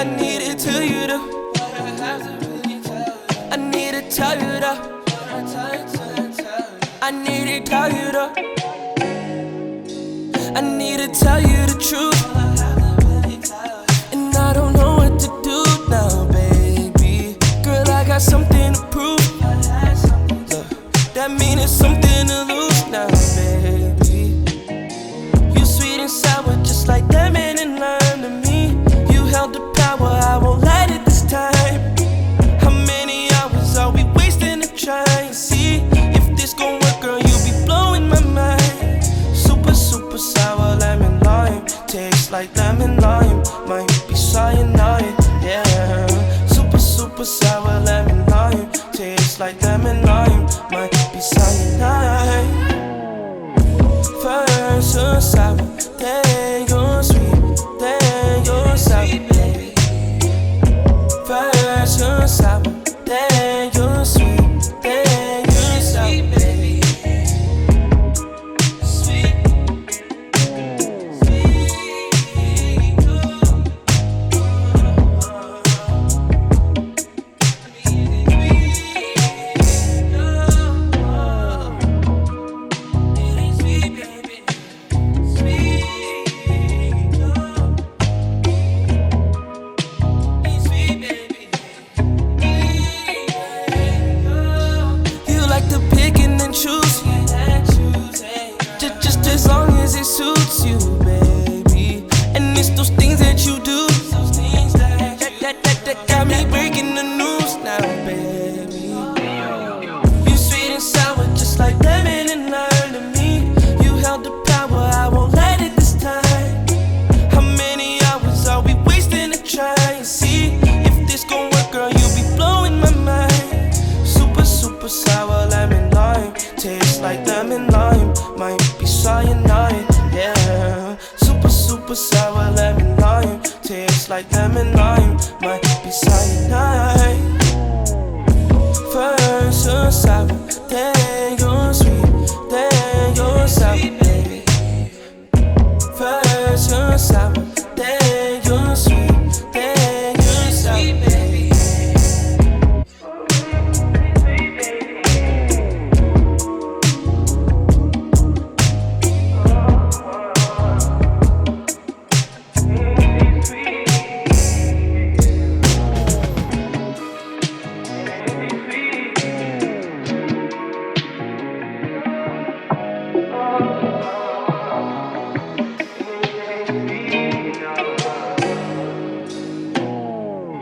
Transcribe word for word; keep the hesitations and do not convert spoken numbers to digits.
I need to tell you though. I need to tell you though. I need to tell you though. I need to tell you the truth. And I don't know what to do now, baby. Girl, I got something to prove. Look, that means it's something to lose now, baby. You sweet and sour, just like lemon and lime to me. You held the power, I won't let it this time. How many hours are we wasting to try and see if this gon' work, girl? You be blowing my mind. Super, super sour lemon lime, tastes like lemon lime, might be cyanide, yeah. Super, super sour lemon lime, tastes like lemon lime, might be cyanide. First you're sour, then you're sweet, then you're sour, baby. First you're sour, then you're sweet, then you're sour, baby. Sweet, sweet, choose, just, just as long as it suits you, baby. And it's those things that you do that, that, that, that got me breaking the news now, baby. You sweet and sour, just like lemon and lime to me. You held the power, I won't let it this time. How many hours are we wasting to try and see if this gon' work, girl? You be blowing my mind. Super, super sour lemon lime, tastes like lemon lime, might be cyanide, yeah. Super, super sour lemon lime, tastes like lemon lime, might be cyanide. First you're sour, then you're sweet, then you're sour, baby. First you're sour,